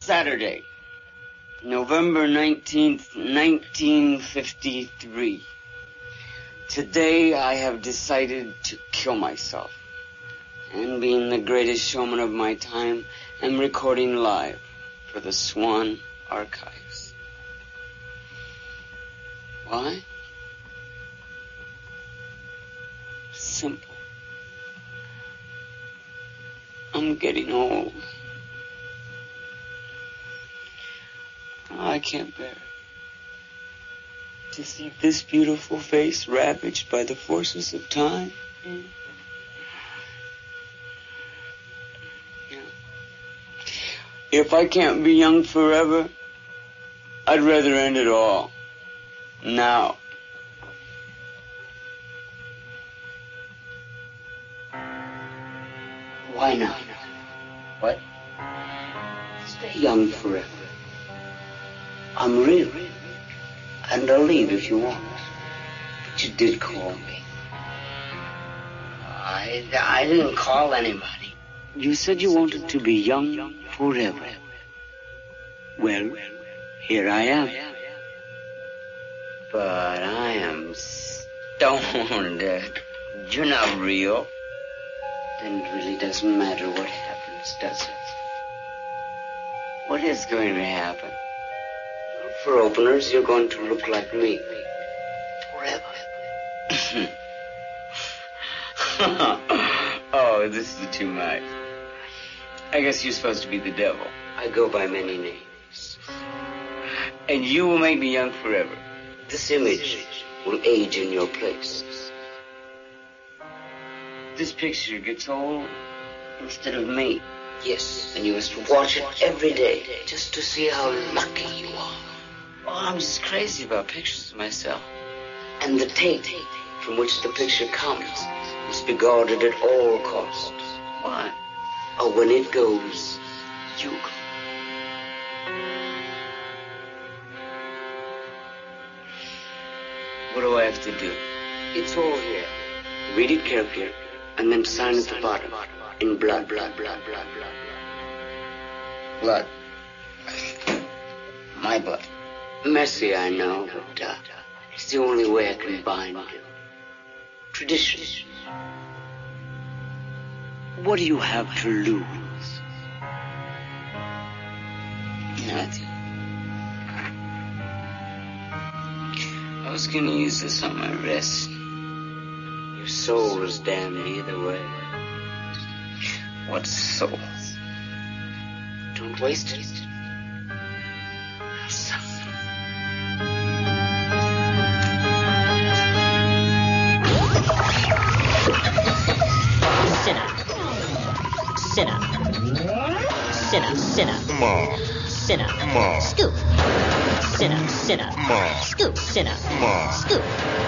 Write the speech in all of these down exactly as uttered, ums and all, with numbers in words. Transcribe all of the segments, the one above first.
Saturday, November nineteenth, nineteen fifty-three. Today I have decided to kill myself. And being the greatest showman of my time, am recording live for the Swan Archives. Why? Simple. I'm getting old. I can't bear it. To see this beautiful face ravaged by the forces of time. Mm. Yeah. If I can't be young forever, I'd rather end it all. Now. Why not? What? Stay young forever. I'm real. And I'll leave if you want. But you did call me. I, I didn't call anybody. You said you wanted to be young forever. Well, here I am. But I am stoned. You're not real. Then it really doesn't matter what happens, does it? What is going to happen? For openers, you're going to look like me. Forever. Oh, this is too much. I guess you're supposed to be the devil. I go by many names. And you will make me young forever. This image will age in your place. This picture gets old instead of me. Yes, and you must watch it every day just to see how lucky you are. Oh, I'm just crazy about pictures of myself. And the tape from which the picture comes must be guarded at all costs. Why? Oh, when it goes, you go. What do I have to do? It's all here. Read it carefully, and then sign at the bottom. In blood, blood, blood, blood, blood, blood. Blood. My blood. Messy, I know, but uh, it's the only way I can bind you. Tradition. What do you have to lose? Nothing. I was going to use this on my wrist. Your soul is damned either way. What soul? Don't waste it. Sinner. Sinner, sinner. Ma. Sinner. Ma. Scoop. Sinner, sinner. Ma. Scoop, sinner. Ma. Scoop.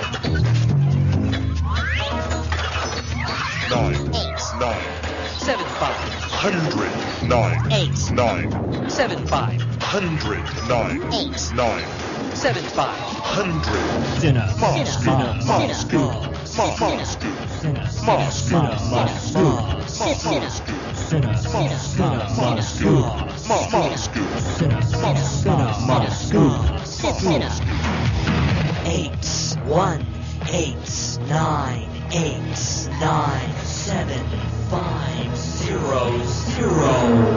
Nine. Eight. Nine. Seven, five. Hundred. Nine. Eight. Nine. Seven, five. Hundred. Nine. Eight. Nine. Seven, five. Hundred. Sinner. Ma. Sinner. Ma. Sinner. Scoop. Ma. Ma. Scoop. Sinner. Ma. Sinner. Ma. Scoop. Sinner. Sinner. Sinner. Ma. Scoop. Ma. Ma. Scoop. Sinner. Sinner. Ma. Scoop. Sinner. Eight, one, eight, nine, eight, nine, seven, five, zero, zero.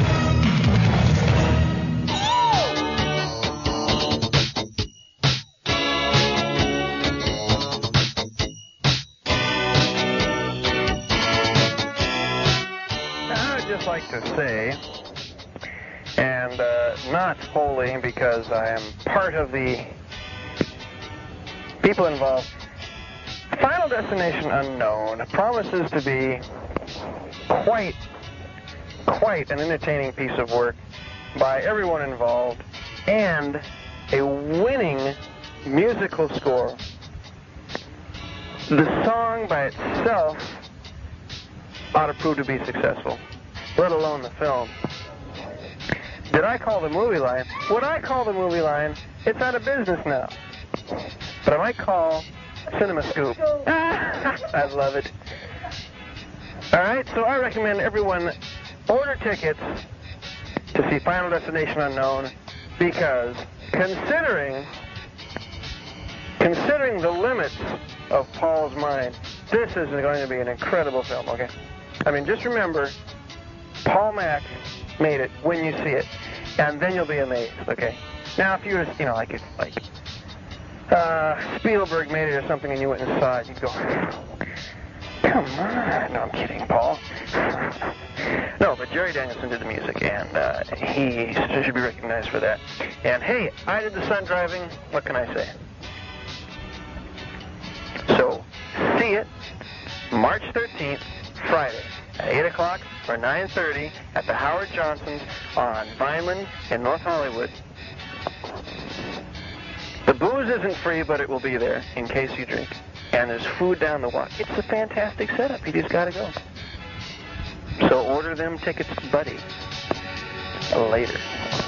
Like to say, and uh, not wholly because I am part of the people involved, Final Destination Unknown promises to be quite, quite an entertaining piece of work by everyone involved, and a winning musical score. The song by itself ought to prove to be successful, let alone the film. Did I call the movie line? What I call the movie line, it's out of business now. But I might call Cinema Scoop. I love it. All right, so I recommend everyone order tickets to see Final Destination Unknown, because considering considering the limits of Paul's mind, this is going to be an incredible film, okay? I mean, just remember, Paul Mack made it when you see it, and then you'll be amazed, okay? Now, if you were, you know, like, like uh, Spielberg made it or something and you went and saw it, you'd go, come on. No, I'm kidding, Paul. No, but Jerry Danielson did the music, and uh, he should be recognized for that. And, hey, I did the stunt driving. What can I say? So, see it March thirteenth, Friday, at eight o'clock or nine thirty at the Howard Johnson's on Vineland in North Hollywood. The booze isn't free, but it will be there in case you drink. And there's food down the walk. It's a fantastic setup. You just got to go. So order them tickets, buddy. Later.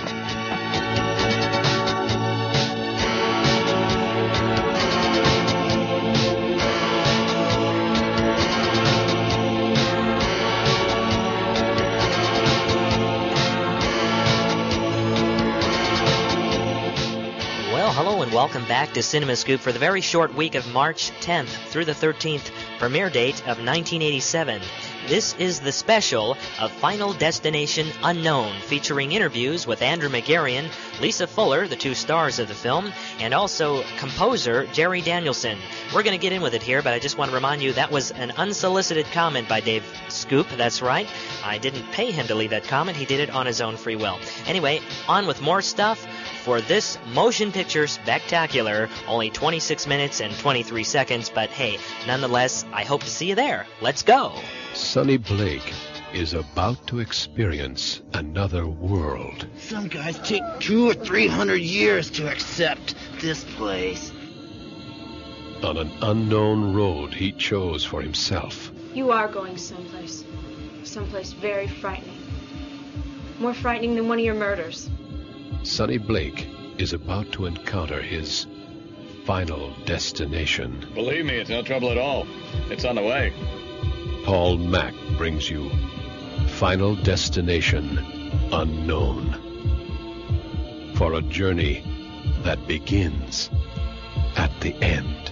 Hello and welcome back to Cinema Scoop for the very short week of March tenth through the thirteenth, premiere date of nineteen eighty-seven. This is the special of Final Destination Unknown, featuring interviews with Andrew McGarrian, Lisa Fuller, the two stars of the film, and also composer Jerry Danielson. We're going to get in with it here, but I just want to remind you that was an unsolicited comment by Dave Scoop. That's right. I didn't pay him to leave that comment. He did it on his own free will. Anyway, on with more stuff for this motion picture spectacular. Only twenty-six minutes and twenty-three seconds, but hey, nonetheless, I hope to see you there. Let's go. Sonny Blake is about to experience another world. Some guys take two or three hundred years to accept this place. On an unknown road he chose for himself. You are going someplace. Someplace very frightening. More frightening than one of your murders. Sonny Blake is about to encounter his final destination. Believe me, it's no trouble at all. It's on the way. Paul Mack brings you Final Destination Unknown. For a journey that begins at the end.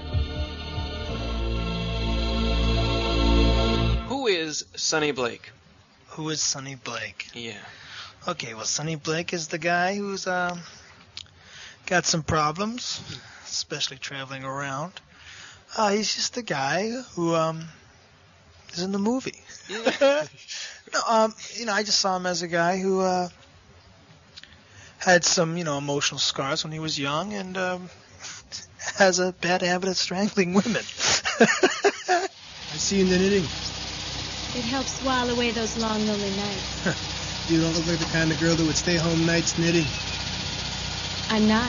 Who is Sonny Blake? Who is Sonny Blake? Yeah. Okay, well, Sonny Blake is the guy who's um, got some problems, especially traveling around. Uh, he's just the guy who um, is in the movie. Yeah. no, um, you know, I just saw him as a guy who uh, had some, you know, emotional scars when he was young and um, has a bad habit of strangling women. I see you in the knitting. It helps while away those long, lonely nights. You don't look like the kind of girl that would stay home nights knitting. I'm not.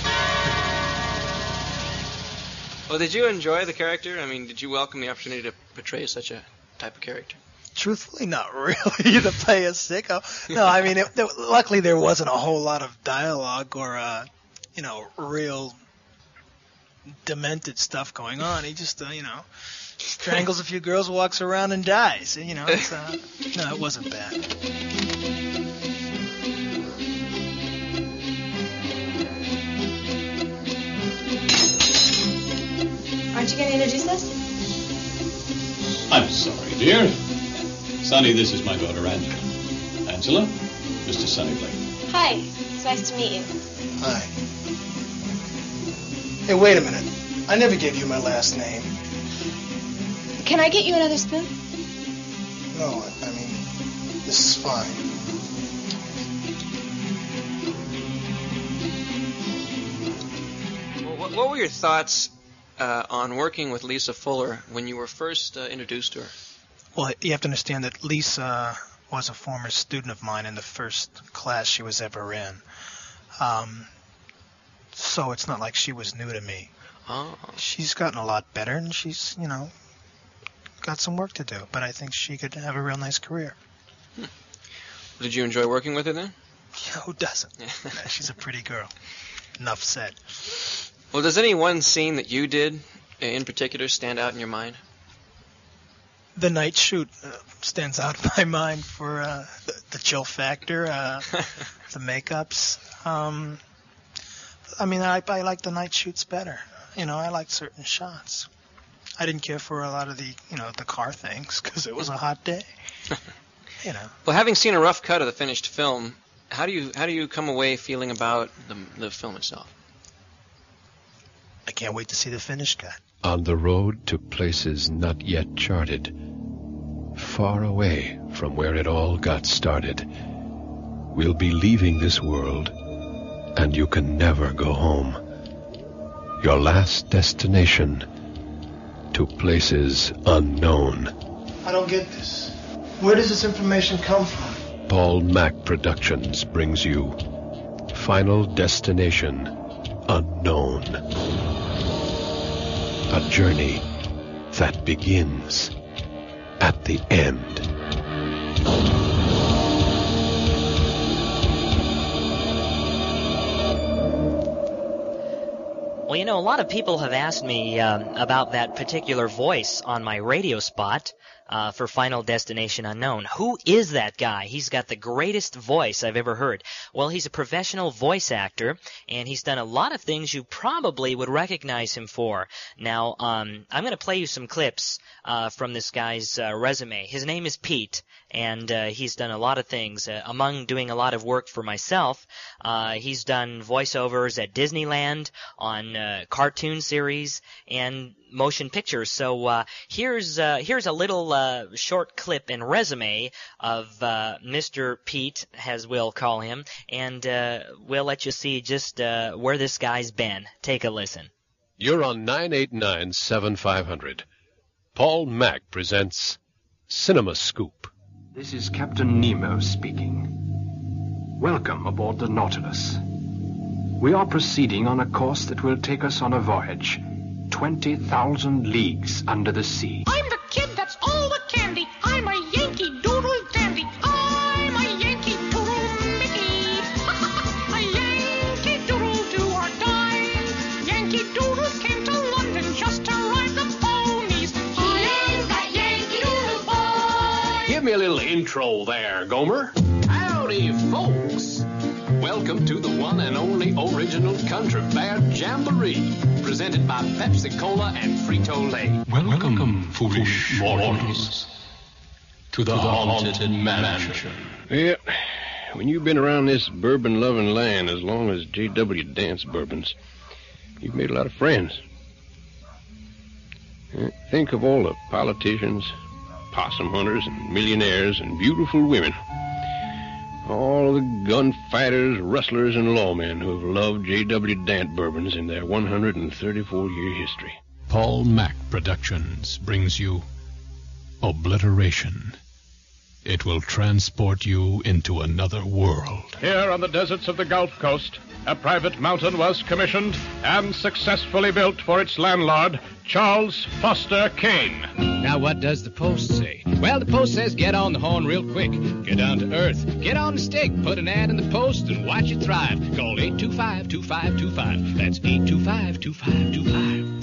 Well, did you enjoy the character? I mean, did you welcome the opportunity to portray such a type of character? Truthfully, not really, to play a sicko. No, I mean, it, there, luckily there wasn't a whole lot of dialogue or, uh, you know, real demented stuff going on. He just, uh, you know, strangles a few girls, walks around, and dies. You know, it's, uh, no, it wasn't bad. Aren't you going to introduce us? I'm sorry, dear. Sonny, this is my daughter, Angela. Angela, Mister Sonny Blake. Hi. It's nice to meet you. Hi. Hey, wait a minute. I never gave you my last name. Can I get you another spoon? No, I mean, this is fine. Well, what, what were your thoughts uh, on working with Lisa Fuller when you were first uh, introduced to her? Well, you have to understand that Lisa was a former student of mine in the first class she was ever in. Um, so it's not like she was new to me. Oh. She's gotten a lot better, and she's, you know, got some work to do. But I think she could have a real nice career. Hmm. Did you enjoy working with her then? Yeah, who doesn't? Yeah, she's a pretty girl. Enough said. Well, does any one scene that you did in particular stand out in your mind? the night shoot uh, stands out in my mind for uh, the, the chill factor, uh, the makeups. Um, I mean, I, I like the night shoots better. You know, I like certain shots. I didn't care for a lot of the, you know, the car things because it was a hot day. You know. Well, having seen a rough cut of the finished film, how do you how do you come away feeling about the the film itself? I can't wait to see the finished cut. On the road to places not yet charted, far away from where it all got started, we'll be leaving this world, and you can never go home. Your last destination, to places unknown. I don't get this. Where does this information come from? Paul Mac Productions brings you Final Destination Unknown. A journey that begins at the end. Well, you know, a lot of people have asked me um, about that particular voice on my radio spot uh, for Final Destination Unknown. Who is that guy? He's got the greatest voice I've ever heard. Well, he's a professional voice actor, and he's done a lot of things you probably would recognize him for. Now, um, I'm going to play you some clips uh, from this guy's uh, resume. His name is Pete, and uh, he's done a lot of things. Uh, among doing a lot of work for myself, uh, he's done voiceovers at Disneyland, on uh, cartoon series, and motion pictures. So uh, here's uh, here's a little uh, short clip and resume of uh, Mister Pete, as we'll call him, and uh, we'll let you see just uh, where this guy's been. Take a listen. You're on nine eight nine, seven five hundred. Paul Mac presents Cinema Scoop. This is Captain Nemo speaking. Welcome aboard the Nautilus. We are proceeding on a course that will take us on a voyage twenty thousand leagues under the sea. I'm the kid that's all the candy. I'm a Yankee Doodle dandy. I'm a Yankee Doodle Mickey. A Yankee Doodle do or die. Yankee Doodle came to London just to ride the ponies. He is that Yankee Doodle boy. Give me a little intro there, Gomer. Howdy, folks. Welcome to the one and only original Country Bear Jamboree, presented by Pepsi-Cola and Frito-Lay. Welcome, Welcome foolish mortals, to the, to the haunted, haunted mansion. Well, when you've been around this bourbon-loving land as long as J W Dance bourbons, you've made a lot of friends. Think of all the politicians, possum hunters, and millionaires, and beautiful women. All the gunfighters, rustlers, and lawmen who have loved J W Dant bourbons in their one hundred thirty-four year history. Paul Mac Productions brings you Obliteration. It will transport you into another world. Here on the deserts of the Gulf Coast, a private mountain was commissioned and successfully built for its landlord, Charles Foster Kane. Now, what does the Post say? Well, the Post says get on the horn real quick. Get down to earth. Get on the stick. Put an ad in the Post and watch it thrive. Call eight two five, two five two five. That's eight two five, two five two five.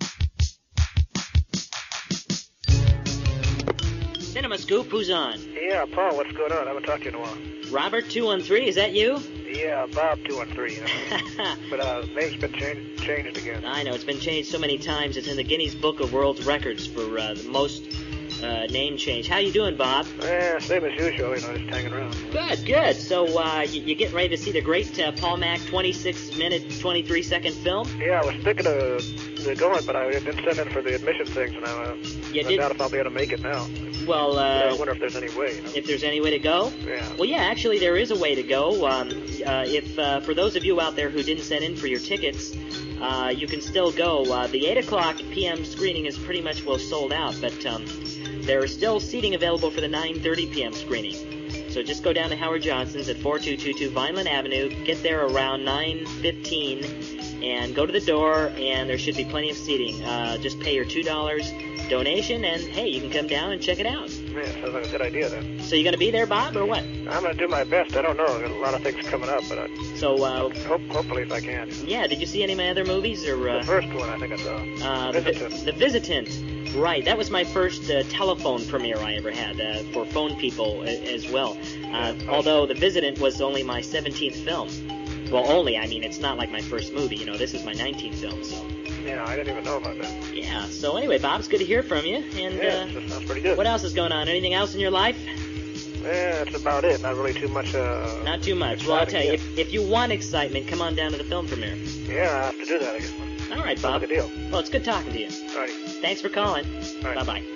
Cinema Scoop, who's on? Yeah, Paul, what's going on? I haven't talked to you in a while. Robert two one three, is that you? Yeah, Bob two one three. You know. But uh, name's been changed, changed again. I know, it's been changed so many times. It's in the Guinness Book of World Records for uh, the most uh, name change. How you doing, Bob? Yeah, same as usual, you know, just hanging around. Good, good. So uh, you, you getting ready to see the great uh, Paul Mac twenty-six minute, twenty-three second film? Yeah, I was thinking of uh, going, but I didn't send in for the admission things, and I, uh, you I did? doubt if I'll be able to make it now. Well, uh... Yeah, I wonder if there's any way, you know? If there's any way to go? Yeah. Well, yeah, actually there is a way to go. Um, uh, if uh, for those of you out there who didn't send in for your tickets, uh, you can still go. Uh, the eight o'clock p.m. screening is pretty much well sold out, but um, there is still seating available for the nine thirty p.m. screening. So just go down to Howard Johnson's at forty-two twenty-two Vineland Avenue, get there around nine fifteen, and go to the door, and there should be plenty of seating. Uh, just pay your two dollars donation, and hey, you can come down and check it out. Yeah, sounds like a good idea then. So you going to be there, Bob, or what? I'm going to do my best. I don't know. I've got a lot of things coming up, but I, so uh, hope, hopefully if I can. Yeah, did you see any of my other movies? Or uh, the first one I think I saw. Uh, Visitant. The, the Visitant Right, that was my first uh, telephone premiere I ever had uh, for phone people a- as well. Uh, although The Visitant was only my seventeenth film. Well, only, I mean, it's not like my first movie. You know, this is my nineteenth film, so. Yeah, I didn't even know about that. Yeah, so anyway, Bob, it's good to hear from you. And Yeah, uh, that sounds pretty good. what else is going on? Anything else in your life? Yeah, that's about it. Not really too much. Uh, Not too much. Well, I'll tell you, exciting if, if you want excitement, come on down to the film premiere. yet. Yeah, I have to do that, I guess. All right, Bob. Good deal. Well, it's good talking to you. All right. Thanks for calling. All right. Bye-bye.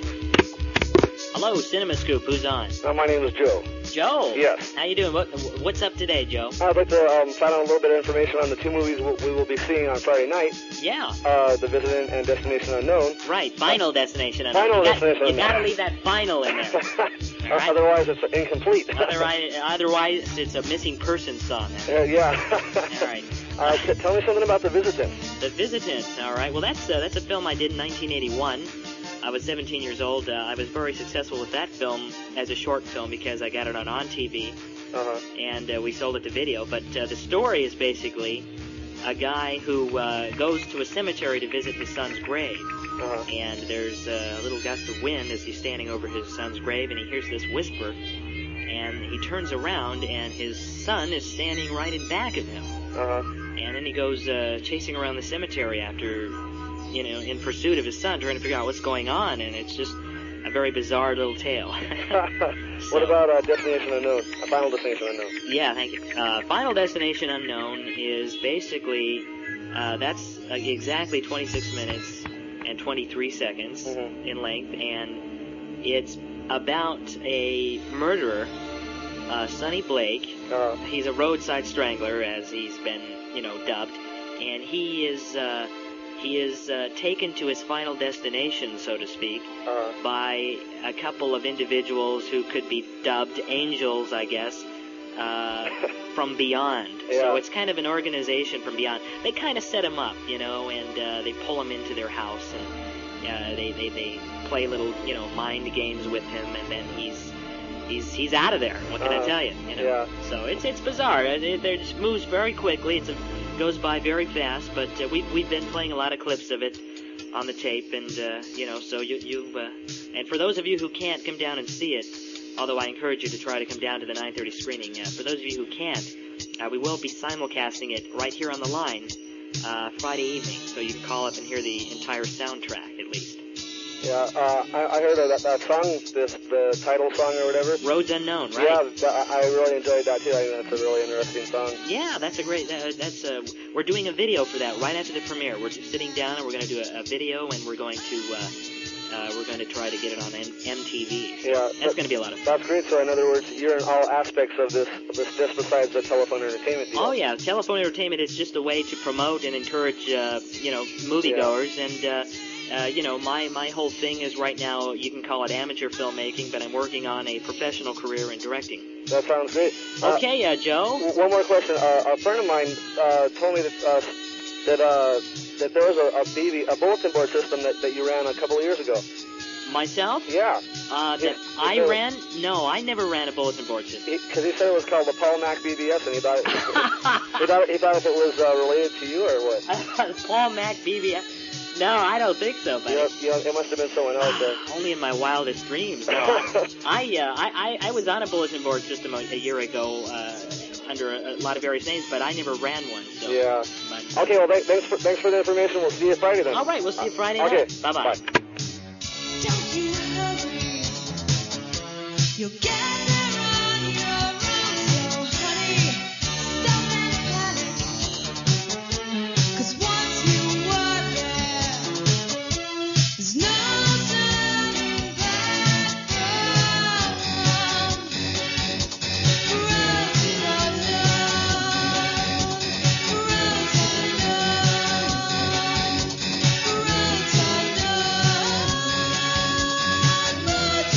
Hello, Cinema Scoop. Who's on? Uh, my name is Joe. Joe? Yes. How you doing? What, what's up today, Joe? I'd like to um, find out a little bit of information on the two movies we we will be seeing on Friday night. Yeah. Uh, The Visitant and Destination Unknown. Right, Final Destination Unknown. Final you got, Destination You Unknown. gotta leave that final in there. Uh, Otherwise, it's incomplete. Otherwise, otherwise, it's a missing person song. Uh, yeah. All right. Uh, t- tell me something about The Visitant. The Visitant. All right. Well, that's uh, that's a film I did in nineteen eighty-one. I was seventeen years old. Uh, I was very successful with that film as a short film because I got it on On T V, Uh-huh. and uh, we sold it to video. But uh, the story is basically a guy who uh, goes to a cemetery to visit his son's grave. Uh-huh. And there's a little gust of wind as he's standing over his son's grave, and he hears this whisper, and he turns around, and his son is standing right in back of him. Uh-huh. And then he goes uh, chasing around the cemetery after, you know, in pursuit of his son, trying to figure out what's going on, and it's just a very bizarre little tale. What about uh, Destination Unknown? Uh, Final Destination Unknown. Yeah, thank you. Uh, Final Destination Unknown is basically, uh, that's uh, exactly twenty-six minutes and twenty-three seconds Mm-hmm. in length, and it's about a murderer, uh, Sonny Blake. Uh, He's a roadside strangler, as he's been, you know, dubbed, and he is uh, he is uh, taken to his final destination, so to speak, uh, by a couple of individuals who could be dubbed angels, I guess, uh, from beyond. Yeah. So it's kind of an organization from beyond. They kind of set him up, you know, and uh, they pull him into their house, and uh, they, they they play little, you know, mind games with him, and then he's he's he's out of there. What can I Uh, tell you? You know. yeah. So it's it's bizarre. It, it, it just moves very quickly. It's a, goes by very fast. But uh, we we've been playing a lot of clips of it on the tape, and uh, you know, so you you uh, and for those of you who can't come down and see it, although I encourage you to try to come down to the nine thirty screening. Uh, for those of you who can't, uh, we will be simulcasting it right here on the line uh, Friday evening, so you can call up and hear the entire soundtrack at least. Yeah, uh, I, I heard of that, that song, this the title song or whatever. Roads Unknown, right? Yeah, that, I really enjoyed that too. I think that's a really interesting song. Yeah, that's a great. That, that's uh, we're doing a video for that right after the premiere. We're just sitting down and we're going to do a, a video, and we're going to uh, uh, we're going to try to get it on M- MTV. So Yeah, that's going to be a lot of fun. That's great. So in other words, you're in all aspects of this, this just besides the telephone entertainment deal. Oh yeah, telephone entertainment is just a way to promote and encourage, uh, you know, moviegoers, and uh, uh, you know, my my whole thing is right now you can call it amateur filmmaking, but I'm working on a professional career in directing. That sounds great. Uh, Okay, uh, Joe. w- One more question. Uh, a friend of mine uh, told me that uh, that uh, that there was a, a B B, a bulletin board system that, that you ran a couple of years ago. Myself? Yeah. Uh, that Yeah, I yeah. ran? No, I never ran a bulletin board system. Because he, he said it was called the Paul Mac B B S, and he thought it, he thought he thought if it was uh, related to you or what. Paul Mac B B S. No, I don't think so, buddy. You know, you know, it must have been someone else. Then. Only in my wildest dreams. No, I, I, uh, I, I I was on a bulletin board system a, a year ago uh, under a, a lot of various names, but I never ran one. So. Yeah. But, Okay. Well, th- thanks for thanks for the information. We'll see you Friday then. All right, we'll see you Friday Okay. night. Bye-bye. Bye. Don't you hurry. You'll get there on your own, so honey, stop and panic. 'Cause once you are there, there's no turning back from. Roads unknown, roads unknown, roads unknown, roads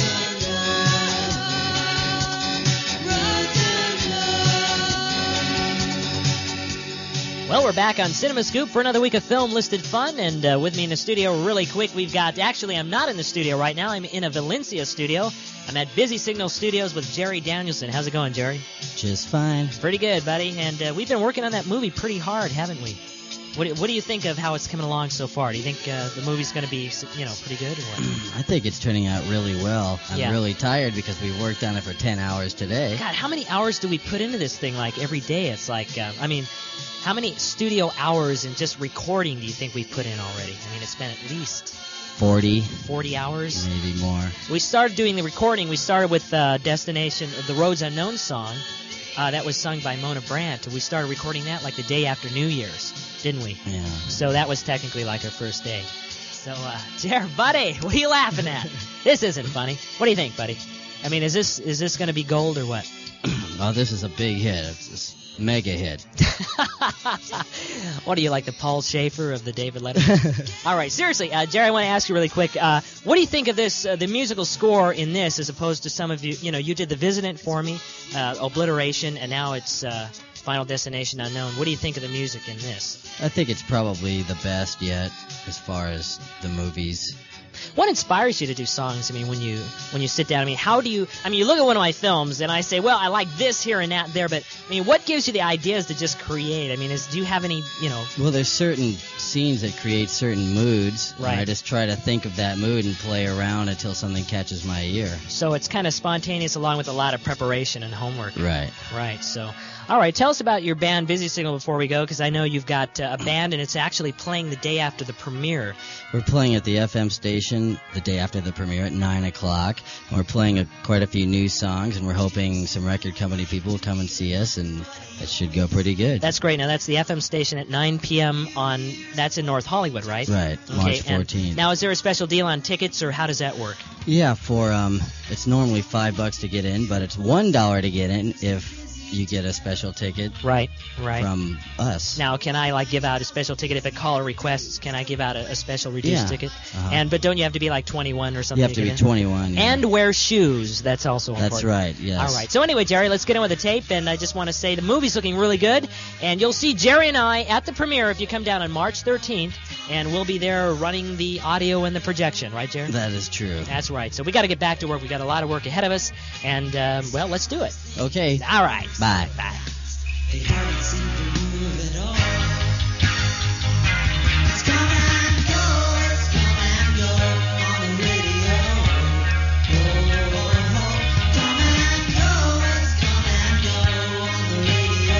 Well, we're back on Cinema Scoop for another week of film listed fun, and uh, with me in the studio really quick, we've got, actually I'm not in the studio right now, I'm in a Valencia studio. I'm at Busy Signal Studios with Jerry Danielson. How's it going, Jerry? Just fine. Pretty good, buddy, and uh, we've been working on that movie pretty hard, haven't we? What do, what do you think of how it's coming along so far? Do you think uh, the movie's going to be, you know, pretty good or what? I think it's turning out really well. I'm Yeah. really tired because we worked on it for ten hours today. God, how many hours do we put into this thing, like, every day? It's like, uh, I mean, how many studio hours and just recording do you think we've put in already? I mean, it's been at least forty. forty hours? Maybe more. We started doing the recording. We started with uh, Destination, the Roads Unknown song. Uh, that was sung by Mona Brandt. We started recording that like the day after New Year's, didn't we? Yeah. So that was technically like our first day. So, uh, Jared, buddy, what are you laughing at? This isn't funny. What do you think, buddy? I mean, is this is this going to be gold or what? Oh, this is a big hit. It's this mega hit. What are you, like the Paul Schaefer of the David Letterman? All right, seriously, uh, Jerry, I want to ask you really quick. Uh, what do you think of this, uh, the musical score in this, as opposed to some of you? You know, you did The Visitant for me, uh, Obliteration, and now it's uh, Final Destination Unknown. What do you think of the music in this? I think it's probably the best yet as far as the movies. What inspires you to do songs? I mean, when you when you sit down, I mean, how do you? I mean, you look at one of my films and I say, well, I like this here and that there, but I mean, what gives you the ideas to just create? I mean, is do you have any, you know? Well, there's certain scenes that create certain moods. Right. And I just try to think of that mood and play around until something catches my ear. So it's kind of spontaneous, along with a lot of preparation and homework. Right. Right. So, all right. Tell us about your band, Busy Signal, before we go, because I know you've got uh, a band and it's actually playing the day after the premiere. We're playing at the F M station the day after the premiere at nine o'clock. And we're playing a, quite a few new songs, and we're hoping some record company people will come and see us, and it should go pretty good. That's great. Now, that's the F M station at nine p.m. on, that's in North Hollywood, right? Right, Okay, March and fourteenth. Now, is there a special deal on tickets, or how does that work? Yeah, for um, it's normally five bucks to get in, but it's one dollar to get in if you get a special ticket. Right, right. From us. Now, can I like give out a special ticket if a caller requests? Can I give out a, a special reduced Yeah. ticket? Uh-huh. And but don't you have to be like twenty-one or something? You have to be get in? twenty-one. Yeah. And wear shoes. That's also important. That's right. Yes. All right. So anyway, Jerry, let's get in with the tape. And I just want to say the movie's looking really good. And you'll see Jerry and I at the premiere if you come down on March thirteenth. And we'll be there running the audio and the projection. Right, Jerry? That is true. That's right. So we got to get back to work. We got a lot of work ahead of us. And, um, well, let's do it. Okay. All right. Bye. Bye. They haven't seemed to move at all. It's come and go, it's come and go on the radio. Oh, oh, oh. Come and go, it's come and go on the radio.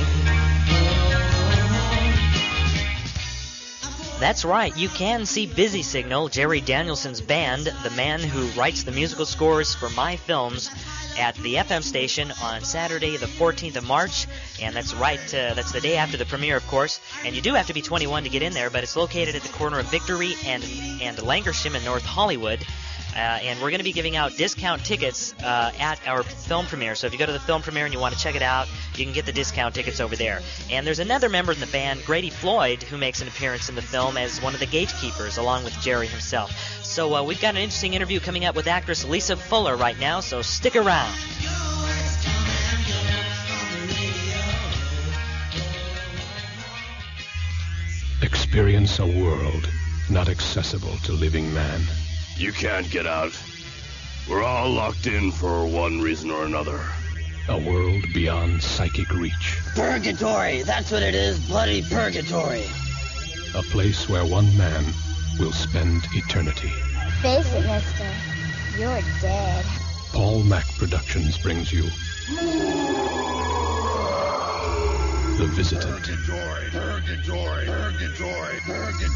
Oh, oh, oh. That's right, you can see Busy Signal, Jerry Danielson's band, the man who writes the musical scores for my films, at the F M station on Saturday the fourteenth of March, and that's right, uh, that's the day after the premiere, of course, and you do have to be twenty-one to get in there, but it's located at the corner of Victory and, and Lankershim in North Hollywood. Uh, and we're going to be giving out discount tickets uh, at our film premiere. So if you go to the film premiere and you want to check it out, you can get the discount tickets over there. And there's another member in the band, Grady Floyd, who makes an appearance in the film as one of the gatekeepers, along with Jerry himself. So uh, we've got an interesting interview coming up with actress Lisa Fuller right now, so stick around. Experience a world not accessible to living man. You can't get out. We're all locked in for one reason or another. A world beyond psychic reach. Purgatory, that's what it is, bloody purgatory. A place where one man will spend eternity. Face it, mister. You're dead. Paul Mac Productions brings you The Visitant. Purgatory, purgatory, purgatory, purgatory.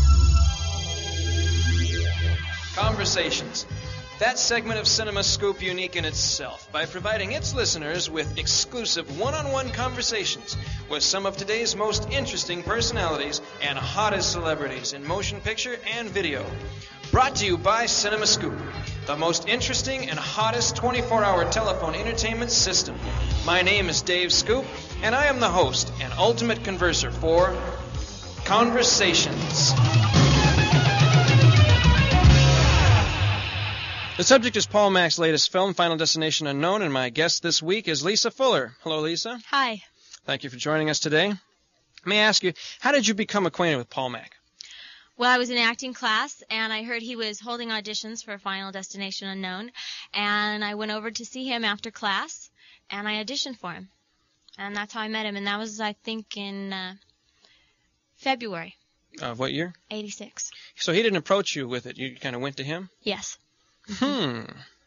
Conversations. That segment of Cinema Scoop unique in itself by providing its listeners with exclusive one-on-one conversations with some of today's most interesting personalities and hottest celebrities in motion picture and video. Brought to you by Cinema Scoop, the most interesting and hottest twenty-four hour telephone entertainment system. My name is Dave Scoop, and I am the host and ultimate converser for Conversations. The subject is Paul Mac's latest film, Final Destination Unknown, and my guest this week is Lisa Fuller. Hello, Lisa. Hi. Thank you for joining us today. May I ask you, how did you become acquainted with Paul Mac? Well, I was in acting class, and I heard he was holding auditions for Final Destination Unknown, and I went over to see him after class, and I auditioned for him. And that's how I met him, and that was, I think, in uh, February. Of what year? eighty-six. So he didn't approach you with it. You kind of went to him? Yes. Hmm.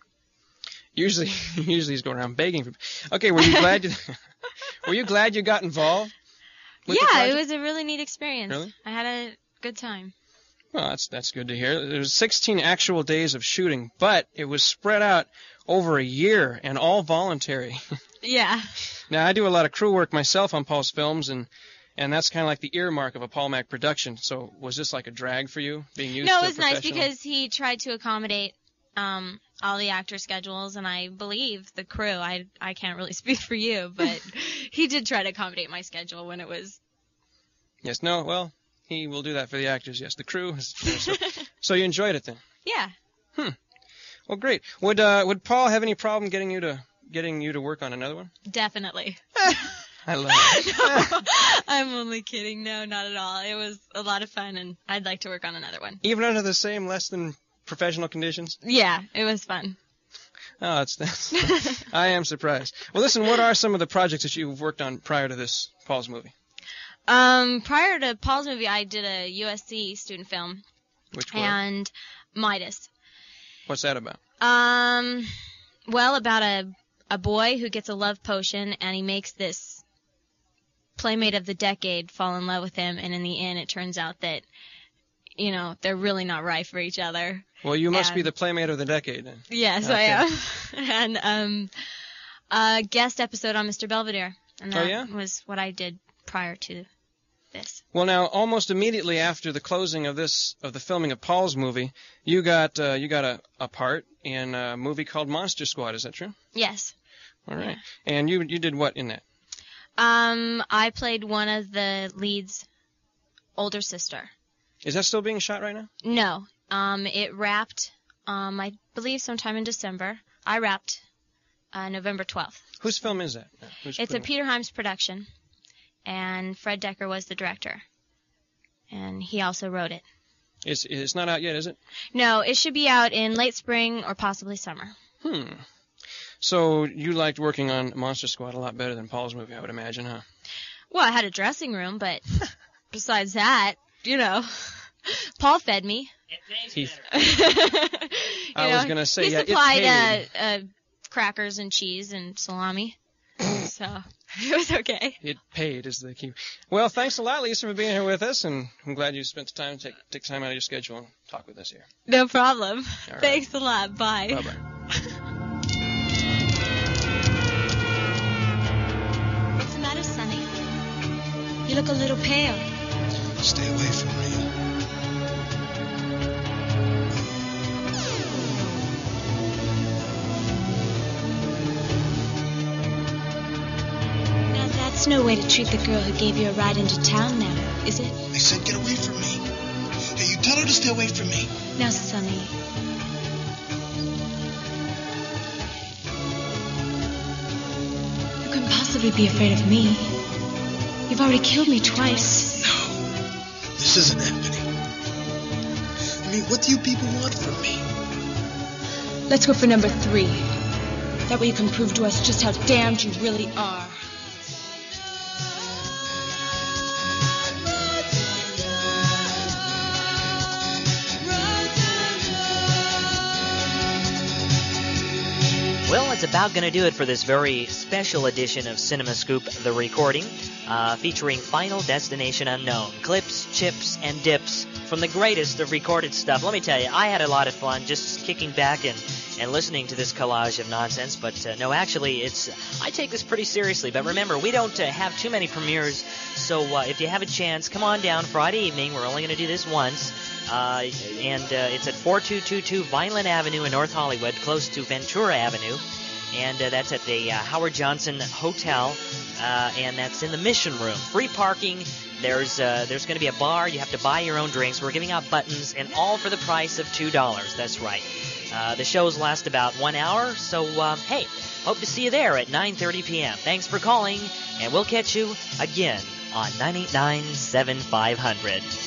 Usually, usually he's going around begging for. Okay, were you glad you? Were you glad you got involved? With the Yeah, project? it was a really neat experience. Really? I had a good time. Well, that's that's good to hear. There was sixteen actual days of shooting, but it was spread out over a year and all voluntary. Yeah. Now, I do a lot of crew work myself on Paul's films, and and that's kind of like the earmark of a Paul Mac production. So was this like a drag for you, being used No, to it was nice professional? because he tried to accommodate um, all the actor schedules, and I believe the crew. I I can't really speak for you, but he did try to accommodate my schedule when it was. Yes, no, well, he will do that for the actors, yes. The crew. Is, so, so you enjoyed it then? Yeah. Hmm. Well, great. Would uh, would Paul have any problem getting you to getting you to work on another one? Definitely. I love it. No, I'm only kidding. No, not at all. It was a lot of fun, and I'd like to work on another one. Even under the same less than professional conditions? Yeah, it was fun. Oh, that's, that's I am surprised. Well, listen, what are some of the projects that you've worked on prior to this Paul's movie? Um, prior to Paul's movie, I did a U S C student film. Which one? And Midas. What's that about? Um, well, about a a boy who gets a love potion, and he makes this playmate of the decade fall in love with him, and in the end, it turns out that, you know, they're really not right for each other. Well, you must And- be the playmate of the decade then. Yes, Okay. I am. And um, a guest episode on Mister Belvedere, and Oh, that yeah? was what I did prior to this. Well, now, almost immediately after the closing of this, of the filming of Paul's movie, you got uh, you got a, a part in a movie called Monster Squad. Is that true? Yes. All right. And you you did what in that? Um, I played one of the lead's older sister. Is that still being shot right now? No. Um, it wrapped, um, I believe sometime in December. I wrapped uh, November twelfth. Whose film is that? Who's It's a putting- Peter Hyams production, and Fred Decker was the director. And he also wrote it. It's it's not out yet, is it? No, it should be out in late spring or possibly summer. Hmm. So you liked working on Monster Squad a lot better than Paul's movie, I would imagine, huh? Well, I had a dressing room, but besides that, you know, Paul fed me. He, You I know, was gonna say, he yeah, it supplied paid. uh, uh, crackers and cheese and salami, so it was okay. It paid is the key. Well, thanks a lot, Lisa, for being here with us, and I'm glad you spent the time to take take time out of your schedule and talk with us here. No problem. right. Thanks a lot. Bye. Bye bye. What's the matter, Sonny? You look a little pale. Stay away from me. Now that's no way to treat the girl who gave you a ride into town now, is it? I said get away from me. Hey, you tell her to stay away from me. Now, Sonny. You couldn't possibly be afraid of me. You've already killed me twice. This isn't happening. I mean, what do you people want from me? Let's go for number three. That way you can prove to us just how damned you really are. Well, it's about going to do it for this very special edition of Cinema Scoop, the recording, uh, featuring Final Destination Unknown, clips, chips, and dips from the greatest of recorded stuff. Let me tell you, I had a lot of fun just kicking back and, and listening to this collage of nonsense, but uh, no, actually, it's I take this pretty seriously. But remember, we don't uh, have too many premieres, so uh, if you have a chance, come on down Friday evening. We're only going to do this once. Uh, and uh, it's at forty-two twenty-two Vineland Avenue in North Hollywood, close to Ventura Avenue. And uh, that's at the uh, Howard Johnson Hotel, uh, and that's in the Mission Room. Free parking. There's uh, there's going to be a bar. You have to buy your own drinks. We're giving out buttons, and all for the price of two dollars. That's right. Uh, the shows last about one hour, so uh, hey, hope to see you there at nine thirty p.m. Thanks for calling, and we'll catch you again on nine eight nine, seven five hundred.